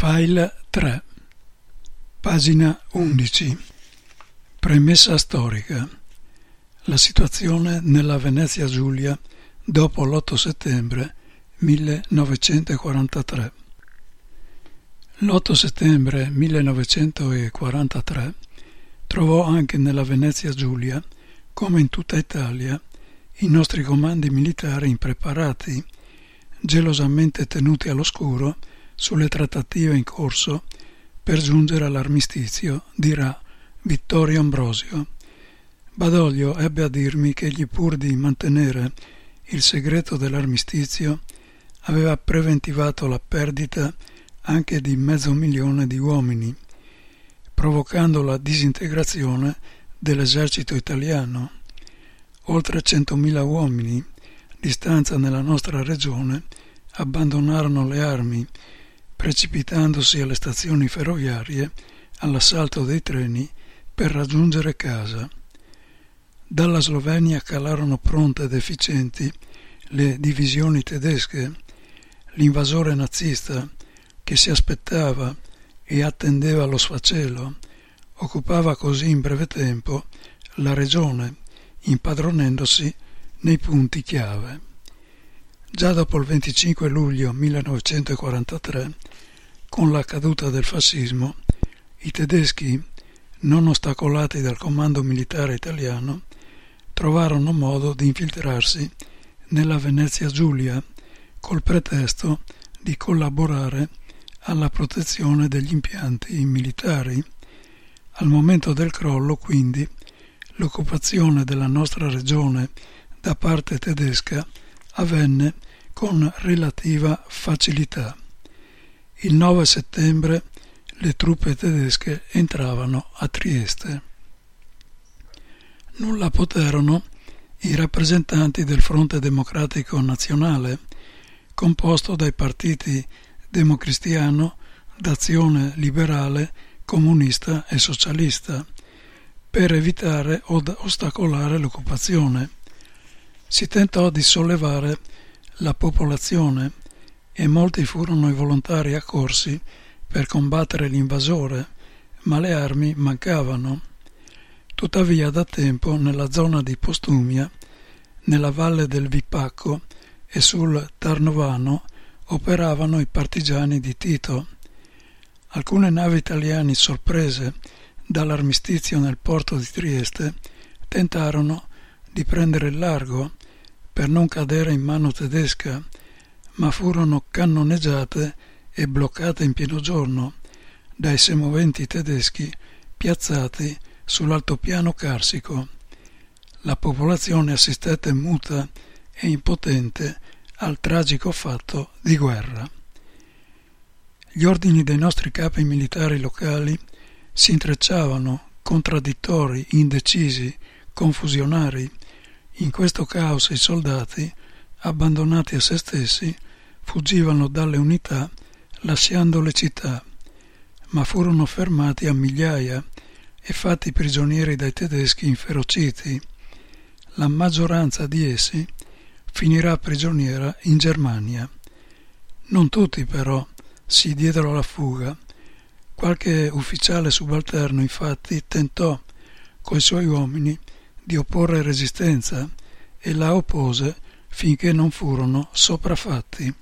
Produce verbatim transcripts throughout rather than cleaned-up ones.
File tre, pagina undici. Premessa storica. La situazione nella Venezia Giulia dopo l'otto settembre millenovecentoquarantatré. L'otto settembre millenovecentoquarantatré trovò anche nella Venezia Giulia, come in tutta Italia, i nostri comandi militari impreparati, gelosamente tenuti all'oscuro sulle trattative in corso per giungere all'armistizio, dirà Vittorio Ambrosio. Badoglio ebbe a dirmi che egli, pur di mantenere il segreto dell'armistizio, aveva preventivato la perdita anche di mezzo milione di uomini, provocando la disintegrazione dell'esercito italiano. Oltre centomila uomini di stanza nella nostra regione abbandonarono le armi, precipitandosi alle stazioni ferroviarie all'assalto dei treni per raggiungere casa. Dalla Slovenia calarono pronte ed efficienti le divisioni tedesche. L'invasore nazista, che si aspettava e attendeva lo sfacelo, occupava così in breve tempo la regione, impadronendosi nei punti chiave. Già dopo il venticinque luglio millenovecentoquarantatré, con la caduta del fascismo, i tedeschi, non ostacolati dal comando militare italiano, trovarono modo di infiltrarsi nella Venezia Giulia col pretesto di collaborare alla protezione degli impianti militari. Al momento del crollo, quindi, l'occupazione della nostra regione da parte tedesca avvenne con relativa facilità. Il nove settembre le truppe tedesche entravano a Trieste. Nulla poterono i rappresentanti del Fronte Democratico Nazionale, composto dai partiti Democristiano, d'Azione Liberale, Comunista e Socialista, per evitare o ostacolare l'occupazione. Si tentò di sollevare la popolazione e molti furono i volontari accorsi per combattere l'invasore, ma le armi mancavano. Tuttavia da tempo nella zona di Postumia, nella valle del Vipacco e sul Tarnovano operavano i partigiani di Tito. Alcune navi italiane sorprese dall'armistizio nel porto di Trieste tentarono di prendere il largo per non cadere in mano tedesca, ma furono cannoneggiate e bloccate in pieno giorno dai semoventi tedeschi piazzati sull'altopiano carsico. La popolazione assistette muta e impotente al tragico fatto di guerra. Gli ordini dei nostri capi militari locali si intrecciavano, contraddittori, indecisi, confusionari. In questo caos i soldati, abbandonati a se stessi, fuggivano dalle unità lasciando le città, ma furono fermati a migliaia e fatti prigionieri dai tedeschi inferociti. La maggioranza di essi finirà prigioniera in Germania. Non tutti, però, si diedero alla fuga. Qualche ufficiale subalterno, infatti, tentò, coi suoi uomini, di opporre resistenza e la oppose finché non furono sopraffatti.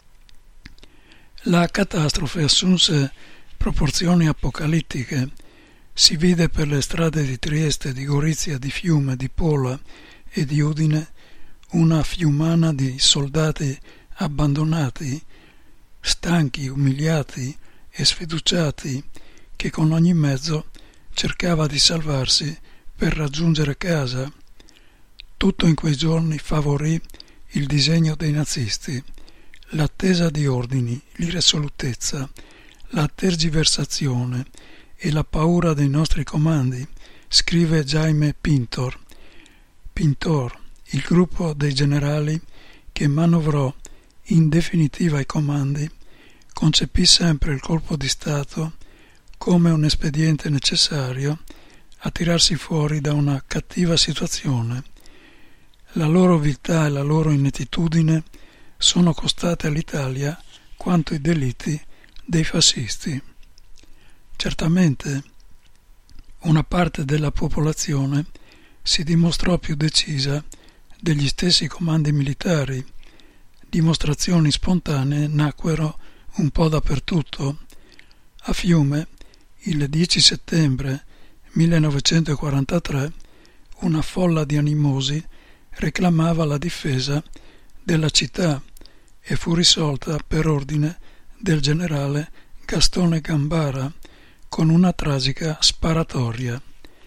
La catastrofe assunse proporzioni apocalittiche. Si vide per le strade di Trieste, di Gorizia, di Fiume, di Pola e di Udine una fiumana di soldati abbandonati, stanchi, umiliati e sfiduciati, che con ogni mezzo cercava di salvarsi per raggiungere casa. Tutto in quei giorni favorì il disegno dei nazisti, l'attesa di ordini, l'irresolutezza, la tergiversazione e la paura dei nostri comandi, scrive Jaime Pintor. Pintor, il gruppo dei generali che manovrò in definitiva i comandi, concepì sempre il colpo di Stato come un espediente necessario a tirarsi fuori da una cattiva situazione. La loro viltà e la loro inettitudine sono costate all'Italia quanto i delitti dei fascisti. Certamente una parte della popolazione si dimostrò più decisa degli stessi comandi militari. Dimostrazioni spontanee nacquero un po' dappertutto. A Fiume, il dieci settembre millenovecentoquarantatré, una folla di animosi reclamava la difesa della città e fu risolta per ordine del generale Gastone Gambara con una tragica sparatoria.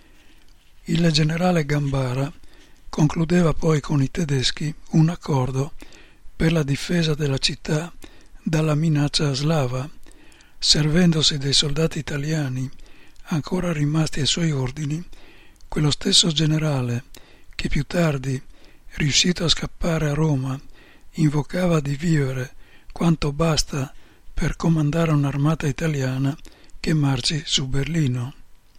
Il generale Gambara concludeva poi con i tedeschi un accordo per la difesa della città dalla minaccia slava, servendosi dei soldati italiani ancora rimasti ai suoi ordini. Quello stesso generale che più tardi, riuscito a scappare a Roma, invocava di vivere quanto basta per comandare un'armata italiana che marci su Berlino.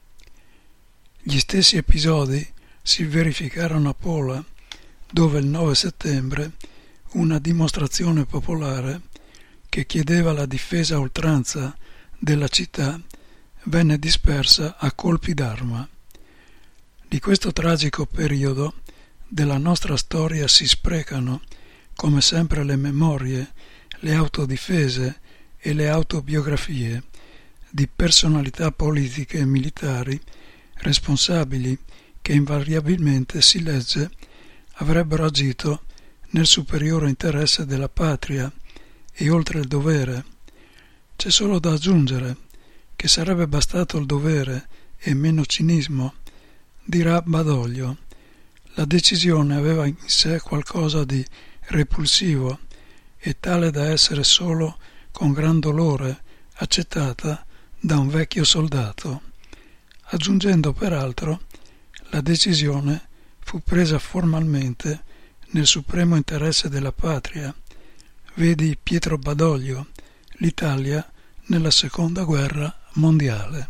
Gli stessi episodi si verificarono a Pola, dove il nove settembre una dimostrazione popolare che chiedeva la difesa a oltranza della città venne dispersa a colpi d'arma. Di questo tragico periodo della nostra storia si sprecano, come sempre, le memorie, le autodifese e le autobiografie di personalità politiche e militari responsabili che invariabilmente, si legge, avrebbero agito nel superiore interesse della patria e oltre il dovere. C'è solo da aggiungere che sarebbe bastato il dovere e meno cinismo, dirà Badoglio. La decisione aveva in sé qualcosa di repulsivo e tale da essere solo con gran dolore accettata da un vecchio soldato, aggiungendo peraltro la decisione fu presa formalmente nel supremo interesse della patria. Vedi Pietro Badoglio, l'Italia nella seconda guerra mondiale.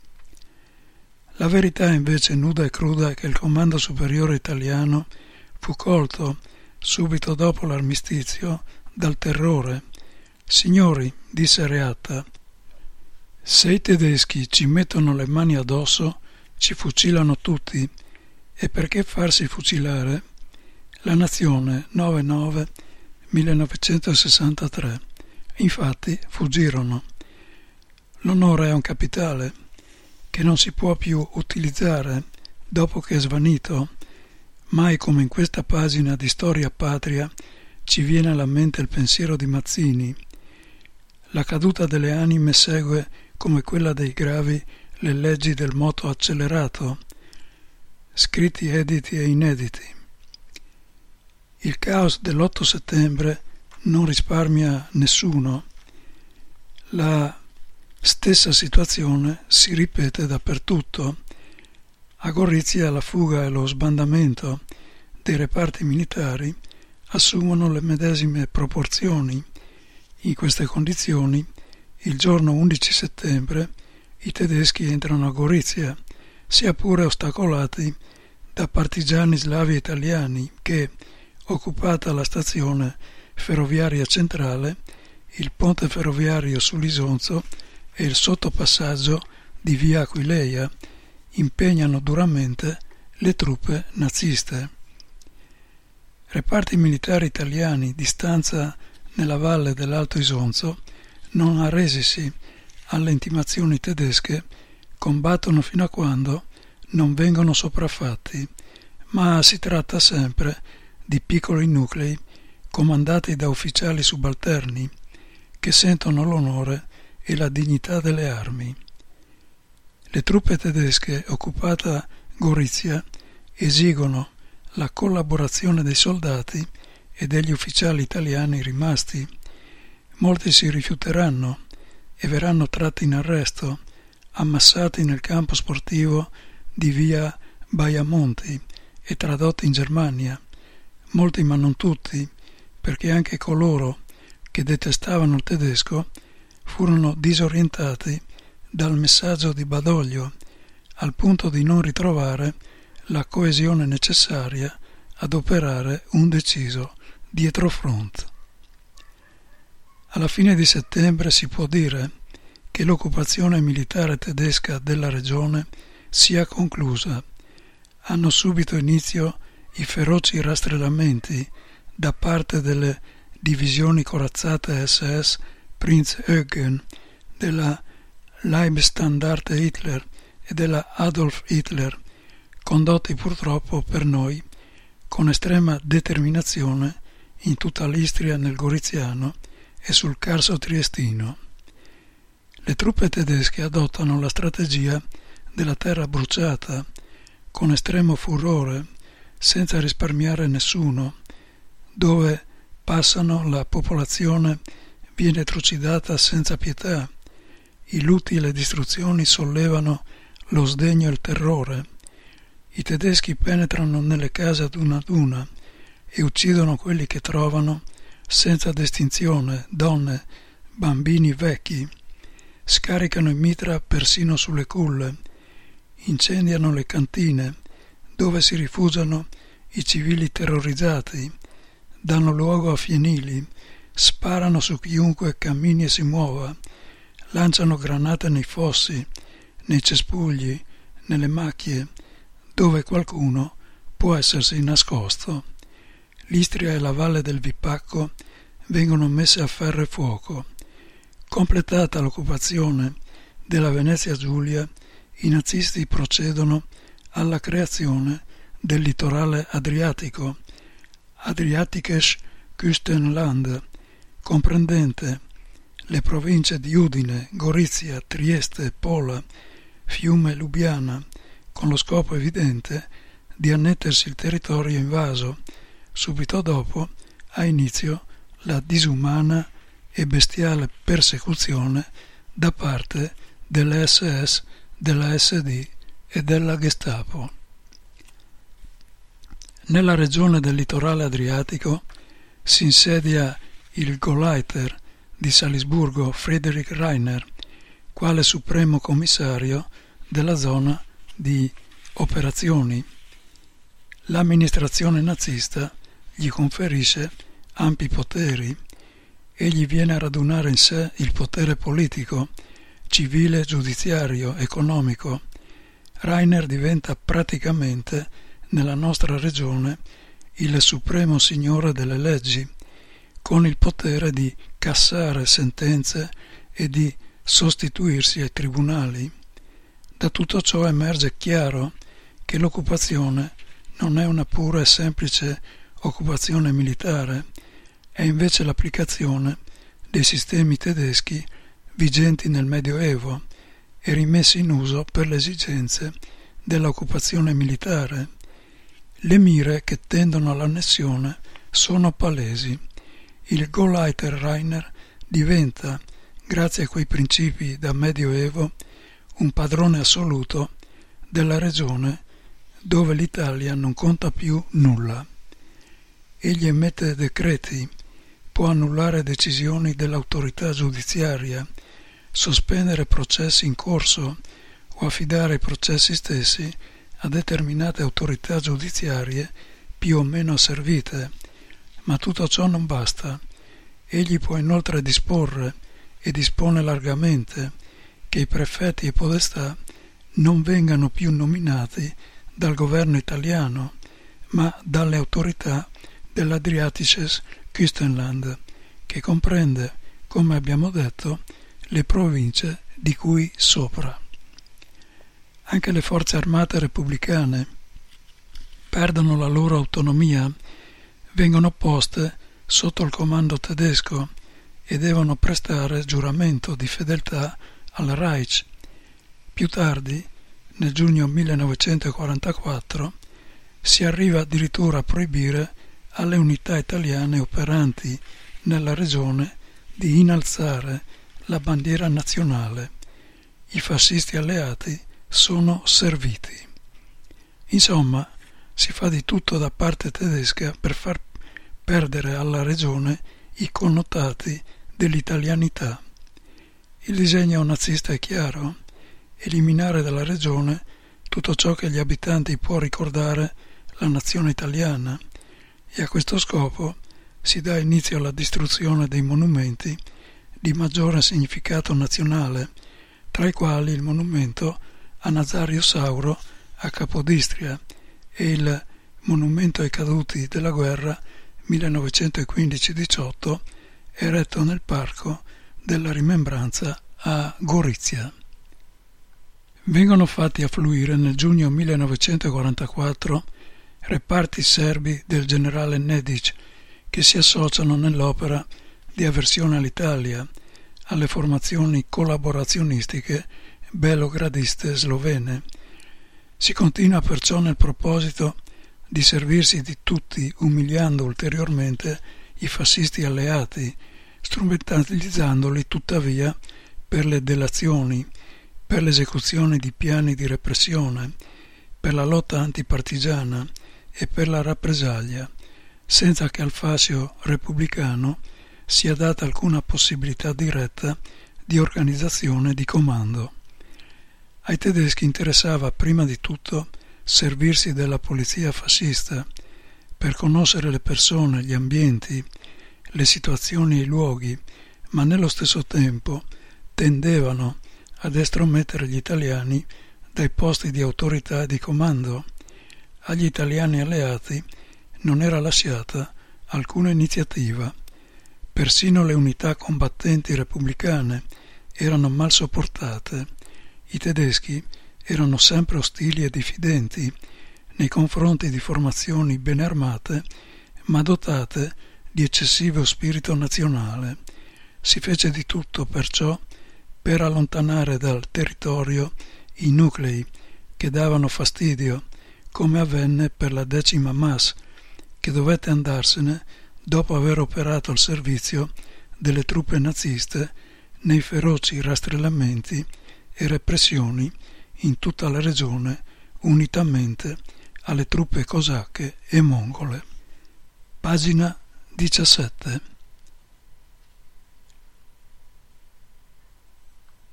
La verità invece nuda e cruda è che il comando superiore italiano fu colto subito dopo l'armistizio dal terrore. Signori, disse Reatta, se i tedeschi ci mettono le mani addosso ci fucilano tutti, e perché farsi fucilare? La Nazione, nove nove millenovecentosessantatré. Infatti fuggirono. L'onore è un capitale che non si può più utilizzare dopo che è svanito. Mai come in questa pagina di storia patria ci viene alla mente il pensiero di Mazzini. La caduta delle anime segue come quella dei gravi le leggi del moto accelerato, scritti editi e inediti. Il caos dell'otto settembre non risparmia nessuno. La stessa situazione si ripete dappertutto. A Gorizia la fuga e lo sbandamento dei reparti militari assumono le medesime proporzioni. In queste condizioni, il giorno undici settembre, i tedeschi entrano a Gorizia, sia pure ostacolati da partigiani slavi italiani che, occupata la stazione ferroviaria centrale, il ponte ferroviario sull'Isonzo e il sottopassaggio di via Aquileia, impegnano duramente le truppe naziste. Reparti militari italiani di stanza nella valle dell'Alto Isonzo, non arresisi alle intimazioni tedesche, combattono fino a quando non vengono sopraffatti, ma si tratta sempre di piccoli nuclei comandati da ufficiali subalterni che sentono l'onore e la dignità delle armi. Le truppe tedesche occupata Gorizia esigono la collaborazione dei soldati e degli ufficiali italiani rimasti. Molti si rifiuteranno e verranno tratti in arresto, ammassati nel campo sportivo di via Baiamonti e tradotti in Germania. Molti, ma non tutti, perché anche coloro che detestavano il tedesco furono disorientati dal messaggio di Badoglio, al punto di non ritrovare la coesione necessaria ad operare un deciso dietrofront. Alla fine di settembre si può dire che l'occupazione militare tedesca della regione sia conclusa. Hanno subito inizio i feroci rastrellamenti da parte delle divisioni corazzate S S Prinz Eugen, della Leibstandarte Hitler e della Adolf Hitler, condotti purtroppo per noi con estrema determinazione in tutta l'Istria, nel Goriziano e sul Carso triestino. Le truppe tedesche adottano la strategia della terra bruciata con estremo furore, senza risparmiare nessuno. Dove passano la popolazione viene trucidata senza pietà. I lutti e le distruzioni sollevano lo sdegno e il terrore. I tedeschi penetrano nelle case ad una ad una e uccidono quelli che trovano, senza distinzione, donne, bambini, vecchi. Scaricano in mitra persino sulle culle. Incendiano le cantine, dove si rifugiano i civili terrorizzati. Danno luogo a fienili, sparano su chiunque cammini e si muova, lanciano granate nei fossi, nei cespugli, nelle macchie, dove qualcuno può essersi nascosto. L'Istria e la valle del Vipacco vengono messe a ferro e fuoco. Completata l'occupazione della Venezia Giulia, i nazisti procedono alla creazione del litorale adriatico, Adriatisches Küstenland, comprendente le province di Udine, Gorizia, Trieste, Pola, Fiume e Lubiana, con lo scopo evidente di annettersi il territorio invaso. Subito dopo ha inizio la disumana e bestiale persecuzione da parte delle S S, della S D e della Gestapo. Nella regione del litorale adriatico si insedia il Gauleiter di Salisburgo Friedrich Rainer, quale supremo commissario della zona di operazioni. L'amministrazione nazista gli conferisce ampi poteri. Egli viene a radunare in sé il potere politico, civile, giudiziario, economico. Rainer diventa praticamente, nella nostra regione, il supremo signore delle leggi, con il potere di cassare sentenze e di sostituirsi ai tribunali. Da tutto ciò emerge chiaro che l'occupazione non è una pura e semplice occupazione militare, è invece l'applicazione dei sistemi tedeschi vigenti nel Medioevo e rimessi in uso per le esigenze dell'occupazione militare. Le mire che tendono all'annessione sono palesi. Il Gauleiter Rainer diventa, grazie a quei principi da Medioevo, un padrone assoluto della regione dove l'Italia non conta più nulla. Egli emette decreti, può annullare decisioni dell'autorità giudiziaria, sospendere processi in corso o affidare i processi stessi a determinate autorità giudiziarie più o meno asservite, ma tutto ciò non basta. Egli può inoltre disporre, e dispone largamente, che i prefetti e podestà non vengano più nominati dal governo italiano, ma dalle autorità dell'Adriatisches Küstenland, che comprende, come abbiamo detto, le province di cui sopra. Anche le forze armate repubblicane perdono la loro autonomia, vengono poste sotto il comando tedesco e devono prestare giuramento di fedeltà al Reich. Più tardi, nel giugno millenovecentoquarantaquattro, si arriva addirittura a proibire alle unità italiane operanti nella regione di innalzare la bandiera nazionale. I fascisti alleati sono serviti. Insomma, si fa di tutto da parte tedesca per far perdere alla regione i connotati dell'italianità. Il disegno nazista è chiaro: eliminare dalla regione tutto ciò che agli abitanti può ricordare la nazione italiana, e a questo scopo si dà inizio alla distruzione dei monumenti di maggiore significato nazionale, tra i quali il monumento a Nazario Sauro a Capodistria e il monumento ai caduti della guerra millenovecentoquindici diciotto eretto nel Parco della Rimembranza a Gorizia. Vengono fatti affluire nel giugno millenovecentoquarantaquattro reparti serbi del generale Nedic che si associano nell'opera di avversione all'Italia, alle formazioni collaborazionistiche belogradiste slovene. Si continua perciò nel proposito di servirsi di tutti, umiliando ulteriormente i fascisti alleati, strumentalizzandoli tuttavia per le delazioni, per l'esecuzione di piani di repressione, per la lotta antipartigiana e per la rappresaglia, senza che al fascio repubblicano sia data alcuna possibilità diretta di organizzazione di comando. Ai tedeschi interessava prima di tutto servirsi della polizia fascista per conoscere le persone, gli ambienti, le situazioni e i luoghi, ma nello stesso tempo tendevano ad estromettere gli italiani dai posti di autorità e di comando. Agli italiani alleati non era lasciata alcuna iniziativa. Persino le unità combattenti repubblicane erano mal sopportate. I tedeschi erano sempre ostili e diffidenti nei confronti di formazioni ben armate ma dotate di eccessivo spirito nazionale. Si fece di tutto perciò per allontanare dal territorio i nuclei che davano fastidio, come avvenne per la decima M A S, che dovette andarsene dopo aver operato al servizio delle truppe naziste nei feroci rastrellamenti e repressioni in tutta la regione unitamente alle truppe cosacche e mongole. Pagina diciassette.